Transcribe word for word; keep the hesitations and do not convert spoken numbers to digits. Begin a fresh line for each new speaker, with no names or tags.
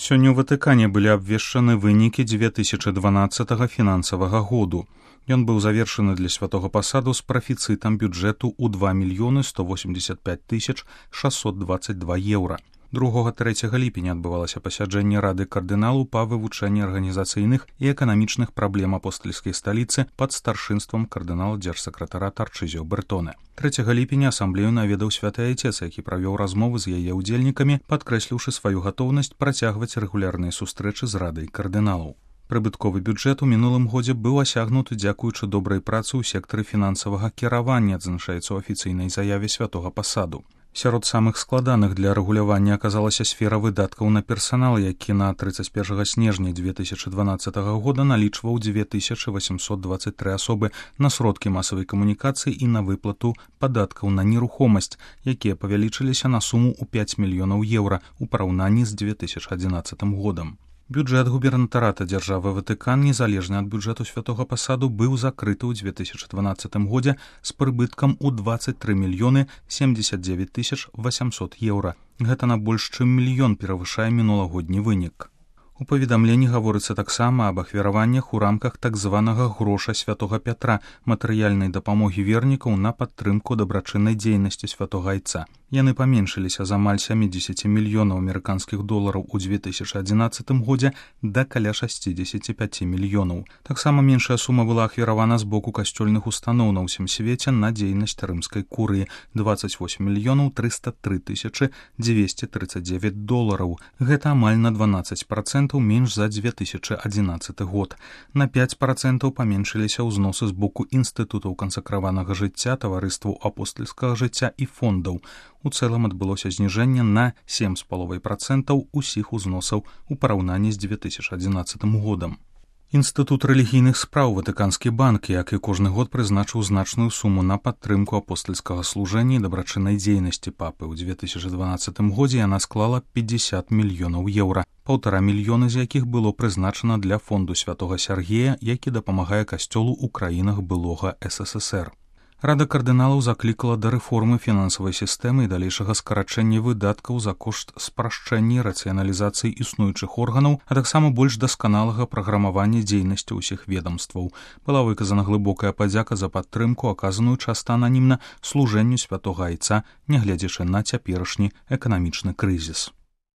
Сёння ў Ватыкане былі абвешчаны вынікі две тысячы дванаццатага фінансавага году. Ён быў завершаны для святога пасаду з прафіцытам бюджэту ў два мільёны сто восемьдесят пять тысяч шестьсот двадцать два еўра. другога-трэцяга ліпеня адбывалася пасяджэнне Рады кардыналаў па вывучэнні арганізацыйных і эканамічных праблем апостальскай сталіцы пад старшынствам кардынала дзяржсакратара Тарчызіо Бертоне. трэцяга ліпеня асамблею наведаў святы айцец, які правёў размовы з яе ўдзельнікамі, падкрэсліўшы сваю гатоўнасць працягваць рэгулярныя сустрэчы з Радай кардыналаў. Прыбытковы бюджэт у мінулым годзе быў асягнуты дзякуючы добрай працы ў сектары фінансавага кіравання, адзначаецца ў афіцыйнай заяве святога пасаду. Сярод самых складаных для рэгулявання аказалася сфера выдаткаў на персанал, які на тридцать первого снежня две тысячи дванаццатага года налічваў две тысячи восемьсот двадцать три асобы на сродкі масавай камунікацыі і на выплату падаткаў на нерухомасць, якія павялічыліся на суму ў пять мільёнаў еўра у параўнанні з две тысячи одиннадцатым годам. Бюджэт губернатарата дзяржавы Ватыкан, незалежна ад бюджэту святога пасаду, быў закрыты ў две тысячи дванаццатым годзе з прыбыткам у двадцать три мільёны семьдесят девять тысяч восемьсот еўра. Гэта на больш чым мільён перавышае мінулагодні вынік. У паведамленні гаворыцца таксама аб ахвяраваннях у рамках так званага гроша святога Пятра, матэрыяльнай дапамогі вернікаў на падтрымку дабрачыннай дзейнасці святога айца. Яны паменшыліся з амаль семьдесят мільёнаў амерыканскіх долараў у две тысячи одиннадцатым годзе да каля шестьдесят пять мільёнаў. Таксама меншая сума была ахвяравана з боку касцёльных устаноў на ўсім свеце на дзейнасць рымскай курыі – двадцать восемь мільёнаў триста три тысячи двести тридцать девять долараў. Гэта амаль на дванаццаць працэнтаў менш за две тысячи одиннадцаты год. На пять працэнтаў паменшыліся ўзносы з боку інстытутаў кансакраванага жыцця, таварыстваў апостальскага жыцця і фондаў. У цэлым адбылося зніжэнне на сем з паловай працэнтаў усіх узносаў у параўнанні з две тысячи одиннадцатым годам. Інстытут рэлігійных спраў Ватыканскі банк, як і кожны год, прызначыў значную суму на падтрымку апостальскага служэння і дабрачыннай дзейнасці папы. У две тысячи дванаццатым годзе яна склала пятьдесят мільёнаў еўра, паўтара мільёны з якіх было прызначана для фонду святога Сяргея, які дапамагае касцёлу ў краінах былога эс эс эс эр. Рада кардыналаў заклікала да рэформы фінансавай сістэмы і далейшага скарачэння выдаткаў за кошт спрашчэння і рацыяналізацыі існуючых органаў, а таксама больш дасканалага праграмавання дзейнасці ўсіх ведамстваў. Была выказана глыбокая падзяка за падтрымку, аказаную часта ананімна служэнню святога айца, нягледзячы на цяперашні эканамічны крызіс.